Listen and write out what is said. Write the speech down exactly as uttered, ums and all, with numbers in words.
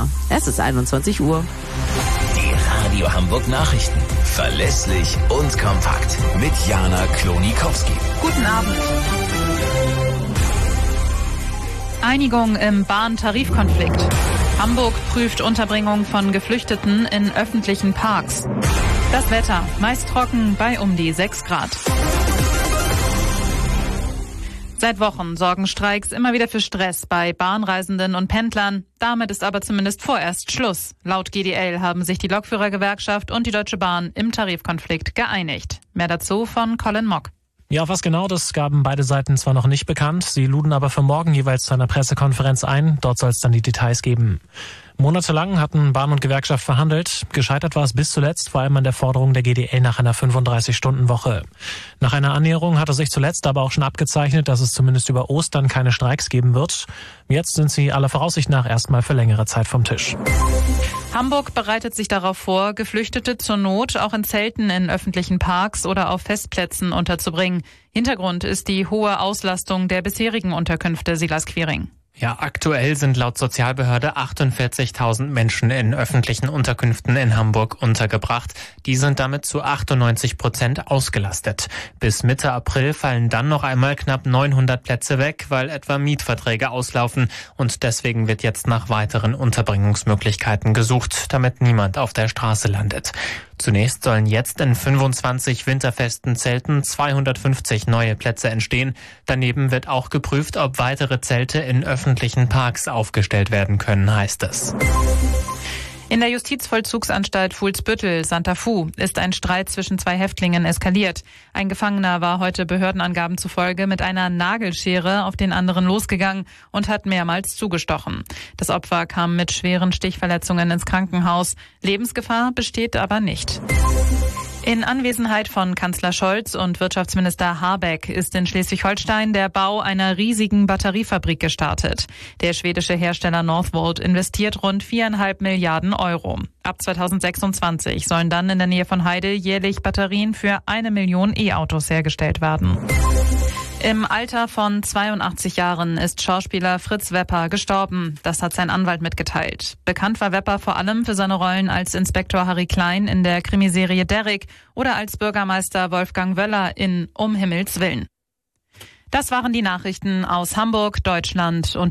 Wetter. Es ist einundzwanzig Uhr. Die Radio Hamburg Nachrichten. Verlässlich und kompakt. Mit Jana Klonikowski. Guten Abend. Einigung im Bahntarifkonflikt. Hamburg prüft Unterbringung von Geflüchteten in öffentlichen Parks. Das Wetter, meist trocken bei um die sechs Grad. Seit Wochen sorgen Streiks immer wieder für Stress bei Bahnreisenden und Pendlern. Damit ist aber zumindest vorerst Schluss. Laut G D L haben sich die Lokführergewerkschaft und die Deutsche Bahn im Tarifkonflikt geeinigt. Mehr dazu von Colin Mock. Ja, auf was genau, das gaben beide Seiten zwar noch nicht bekannt. Sie luden aber für morgen jeweils zu einer Pressekonferenz ein. Dort soll es dann die Details geben. Monatelang hatten Bahn und Gewerkschaft verhandelt. Gescheitert war es bis zuletzt, vor allem an der Forderung der G D L nach einer fünfunddreißig-Stunden-Woche. Nach einer Annäherung hatte sich zuletzt aber auch schon abgezeichnet, dass es zumindest über Ostern keine Streiks geben wird. Jetzt sind sie aller Voraussicht nach erstmal für längere Zeit vom Tisch. Hamburg bereitet sich darauf vor, Geflüchtete zur Not auch in Zelten in öffentlichen Parks oder auf Festplätzen unterzubringen. Hintergrund ist die hohe Auslastung der bisherigen Unterkünfte, Silas Quiring. Ja, aktuell sind laut Sozialbehörde achtundvierzigtausend Menschen in öffentlichen Unterkünften in Hamburg untergebracht. Die sind damit zu achtundneunzig Prozent ausgelastet. Bis Mitte April fallen dann noch einmal knapp neunhundert Plätze weg, weil etwa Mietverträge auslaufen. Und deswegen wird jetzt nach weiteren Unterbringungsmöglichkeiten gesucht, damit niemand auf der Straße landet. Zunächst sollen jetzt in fünfundzwanzig winterfesten Zelten zweihundertfünfzig neue Plätze entstehen. Daneben wird auch geprüft, ob weitere Zelte in öffentlichen Parks aufgestellt werden können, heißt es. In der Justizvollzugsanstalt Fuhlsbüttel, Santa Fu, ist ein Streit zwischen zwei Häftlingen eskaliert. Ein Gefangener war heute Behördenangaben zufolge mit einer Nagelschere auf den anderen losgegangen und hat mehrmals zugestochen. Das Opfer kam mit schweren Stichverletzungen ins Krankenhaus. Lebensgefahr besteht aber nicht. In Anwesenheit von Kanzler Scholz und Wirtschaftsminister Habeck ist in Schleswig-Holstein der Bau einer riesigen Batteriefabrik gestartet. Der schwedische Hersteller Northvolt investiert rund viereinhalb Milliarden Euro. Ab zweitausendsechsundzwanzig sollen dann in der Nähe von Heide jährlich Batterien für eine Million E-Autos hergestellt werden. Im Alter von zweiundachtzig Jahren ist Schauspieler Fritz Wepper gestorben. Das hat sein Anwalt mitgeteilt. Bekannt war Wepper vor allem für seine Rollen als Inspektor Harry Klein in der Krimiserie Derrick oder als Bürgermeister Wolfgang Wöller in Um Himmels Willen. Das waren die Nachrichten aus Hamburg, Deutschland und